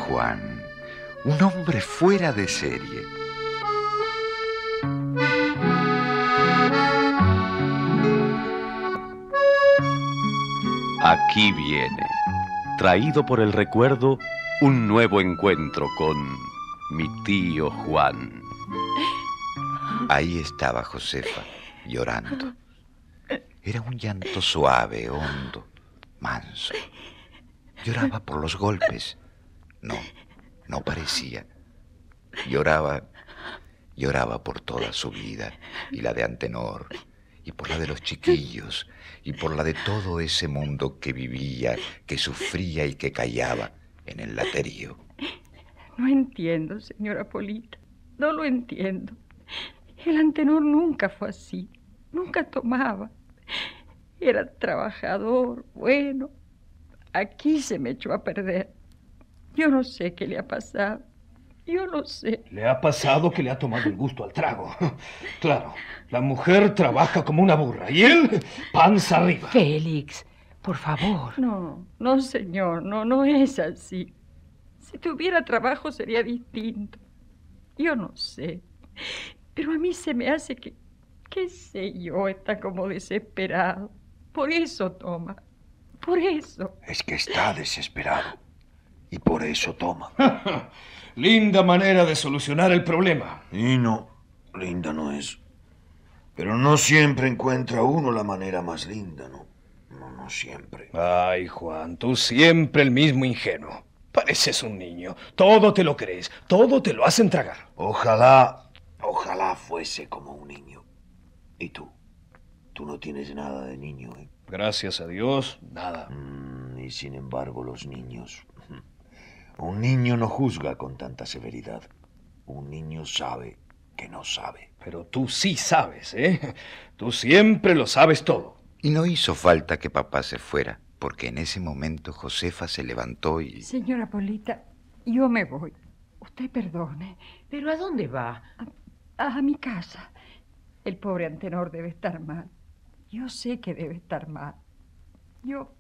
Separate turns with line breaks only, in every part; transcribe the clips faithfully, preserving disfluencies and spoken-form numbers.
Juan, un hombre fuera de serie.
Aquí viene, traído por el recuerdo, un nuevo encuentro con mi tío Juan.
Ahí estaba Josefa, llorando. Era un llanto suave, hondo, manso. Lloraba por los golpes. No, no parecía. Lloraba, lloraba por toda su vida, y la de Antenor, y por la de los chiquillos, y por la de todo ese mundo que vivía, que sufría y que callaba en el laterío.
No entiendo, señora Polita, no lo entiendo. El Antenor nunca fue así, nunca tomaba. Era trabajador, bueno. Aquí se me echó a perder. Yo no sé qué le ha pasado. Yo no sé.
Le ha pasado que le ha tomado el gusto al trago. Claro, la mujer trabaja como una burra y él panza arriba.
Félix, por favor.
No, no, señor, no, no es así. Si tuviera trabajo sería distinto. Yo no sé. Pero a mí se me hace que, qué sé yo, está como desesperado. Por eso toma. Por eso.
Es que está desesperado. Y por eso toma.
Linda manera de solucionar el problema.
Y no, linda no es. Pero no siempre encuentra uno la manera más linda, ¿no? No, no siempre.
Ay, Juan, tú siempre el mismo ingenuo. Pareces un niño. Todo te lo crees. Todo te lo hacen tragar.
Ojalá, ojalá fuese como un niño. ¿Y tú? Tú no tienes nada de niño, ¿eh?
Gracias a Dios, nada.
Mm, y sin embargo, los niños... Un niño no juzga con tanta severidad. Un niño sabe que no sabe.
Pero tú sí sabes, ¿eh? Tú siempre lo sabes todo.
Y no hizo falta que papá se fuera, porque en ese momento Josefa se levantó y...
Señora Polita, yo me voy. Usted perdone.
¿Pero a dónde va?
A, a mi casa. El pobre Antenor debe estar mal. Yo sé que debe estar mal. Yo...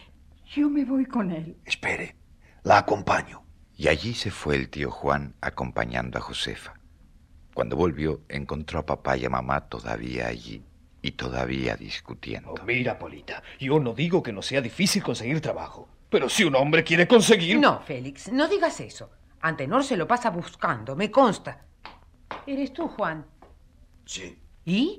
yo me voy con él.
Espere, la acompaño.
Y allí se fue el tío Juan acompañando a Josefa. Cuando volvió, encontró a papá y a mamá todavía allí y todavía discutiendo.
Oh, mira, Polita, yo no digo que no sea difícil conseguir trabajo, pero si un hombre quiere conseguir...
No, Félix, no digas eso. Antenor se lo pasa buscando, me consta. ¿Eres tú, Juan?
Sí.
¿Y?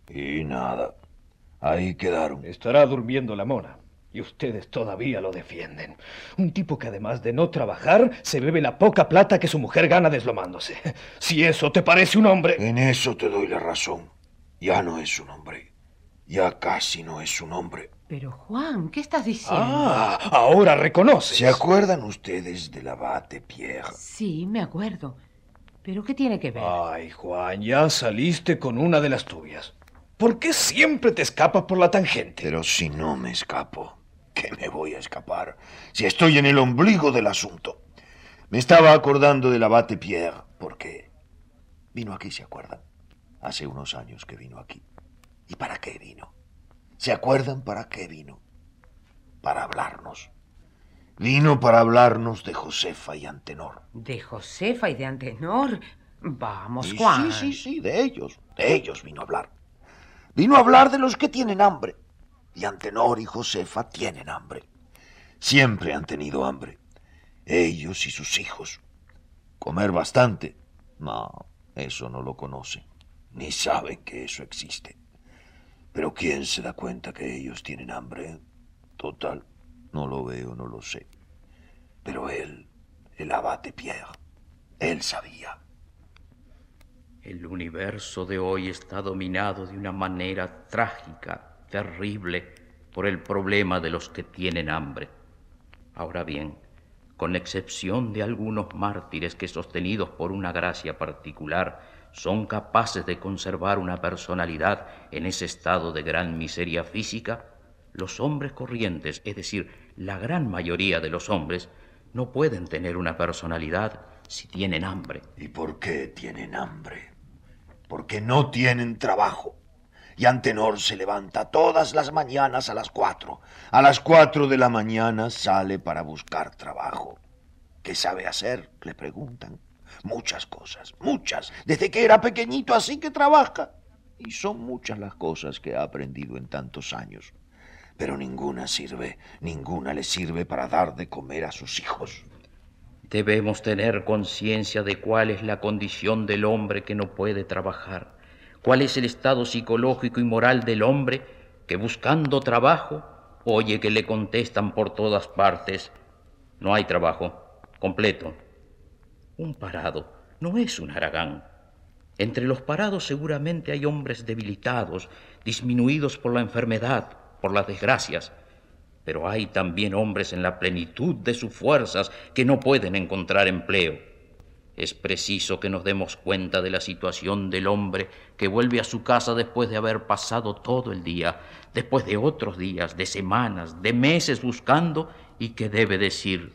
Y nada. Ahí quedaron.
Estará durmiendo la mona. Y ustedes todavía lo defienden. Un tipo que además de no trabajar, se bebe la poca plata que su mujer gana deslomándose. Si eso te parece un hombre...
En eso te doy la razón. Ya no es un hombre. Ya casi no es un hombre.
Pero, Juan, ¿qué estás diciendo?
Ah, ahora reconoces.
¿Se acuerdan ustedes del abate Pierre?
Sí, me acuerdo. ¿Pero qué tiene que ver?
Ay, Juan, ya saliste con una de las tuyas. ¿Por qué siempre te escapas por la tangente?
Pero si no me escapo, ¿qué me voy a escapar? Si estoy en el ombligo del asunto. Me estaba acordando del abate Pierre, porque vino aquí, ¿se acuerdan? Hace unos años que vino aquí. ¿Y para qué vino? ¿Se acuerdan para qué vino? Para hablarnos. Vino para hablarnos de Josefa y Antenor.
¿De Josefa y de Antenor? Vamos,
Y
Juan.
Sí, sí, sí, de ellos. De ellos vino a hablar. Vino a hablar de los que tienen hambre. Y Antenor y Josefa tienen hambre. Siempre han tenido hambre. Ellos y sus hijos. Comer bastante. No, eso no lo conocen. Ni saben que eso existe. Pero ¿quién se da cuenta que ellos tienen hambre? Total, no lo veo, no lo sé. Pero él, el abate Pierre, él sabía.
El universo de hoy está dominado de una manera trágica, terrible, por el problema de los que tienen hambre. Ahora bien, con excepción de algunos mártires que, sostenidos por una gracia particular, son capaces de conservar una personalidad en ese estado de gran miseria física, los hombres corrientes, es decir, la gran mayoría de los hombres, no pueden tener una personalidad si tienen hambre.
¿Y por qué tienen hambre? Porque no tienen trabajo. Y Antenor se levanta todas las mañanas a las cuatro. A las cuatro de la mañana sale para buscar trabajo. ¿Qué sabe hacer?, le preguntan. Muchas cosas, muchas. Desde que era pequeñito así que trabaja. Y son muchas las cosas que ha aprendido en tantos años. Pero ninguna sirve, ninguna le sirve para dar de comer a sus hijos.
Debemos tener conciencia de cuál es la condición del hombre que no puede trabajar, cuál es el estado psicológico y moral del hombre que, buscando trabajo, oye que le contestan por todas partes: no hay trabajo, completo. Un parado no es un haragán. Entre los parados seguramente hay hombres debilitados, disminuidos por la enfermedad, por las desgracias, pero hay también hombres en la plenitud de sus fuerzas que no pueden encontrar empleo. Es preciso que nos demos cuenta de la situación del hombre que vuelve a su casa después de haber pasado todo el día, después de otros días, de semanas, de meses buscando, y que debe decir: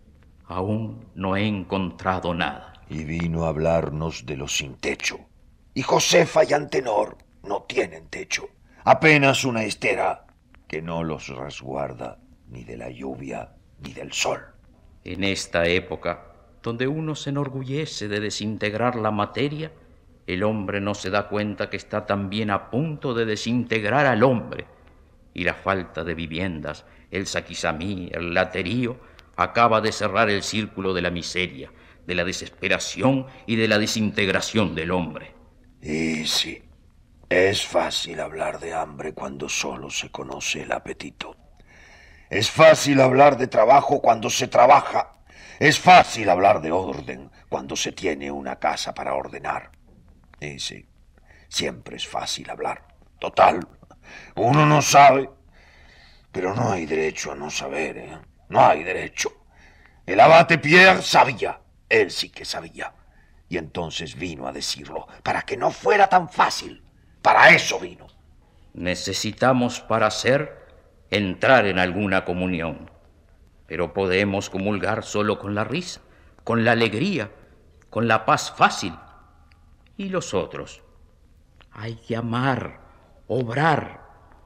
aún no he encontrado nada.
Y vino a hablarnos de los sin techo. Y Josefa y Antenor no tienen techo, apenas una estera que no los resguarda ni de la lluvia ni del sol.
En esta época, donde uno se enorgullece de desintegrar la materia, el hombre no se da cuenta que está también a punto de desintegrar al hombre. Y la falta de viviendas, el saquizamí, el laterío, acaba de cerrar el círculo de la miseria, de la desesperación y de la desintegración del hombre.
Y sí, es fácil hablar de hambre cuando solo se conoce el apetito. Es fácil hablar de trabajo cuando se trabaja. Es fácil hablar de orden cuando se tiene una casa para ordenar. Y sí, siempre es fácil hablar. Total, uno no sabe, pero no hay derecho a no saber, ¿eh? No hay derecho. El abate Pierre sabía, él sí que sabía. Y entonces vino a decirlo, para que no fuera tan fácil. Para eso vino.
Necesitamos, para ser, entrar en alguna comunión. Pero podemos comulgar solo con la risa, con la alegría, con la paz fácil. ¿Y los otros? Hay que amar, obrar,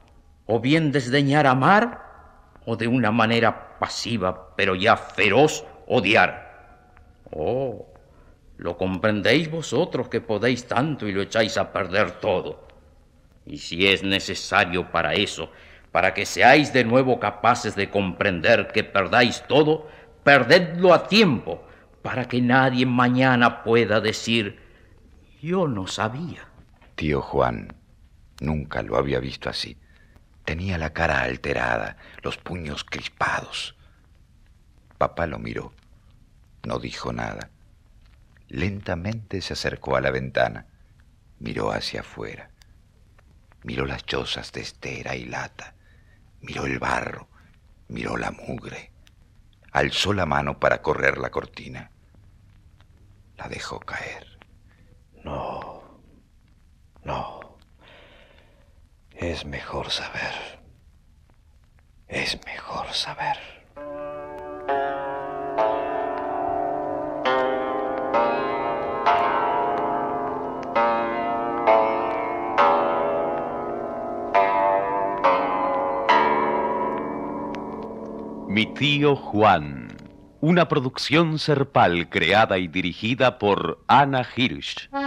o bien desdeñar amar, o de una manera pasiva, pero ya feroz, odiar. Oh, lo comprendéis vosotros que podéis tanto y lo echáis a perder todo. Y si es necesario para eso, para que seáis de nuevo capaces de comprender que perdáis todo, perdedlo a tiempo, para que nadie mañana pueda decir: yo no sabía.
Tío Juan nunca lo había visto así. Tenía la cara alterada, los puños crispados. Papá lo miró. No dijo nada. Lentamente se acercó a la ventana. Miró hacia afuera. Miró las chozas de estera y lata. Miró el barro. Miró la mugre. Alzó la mano para correr la cortina. La dejó caer.
No, no. Es mejor saber. Es mejor saber.
Mi tío Juan, una producción Serpal creada y dirigida por Ana Hirsch.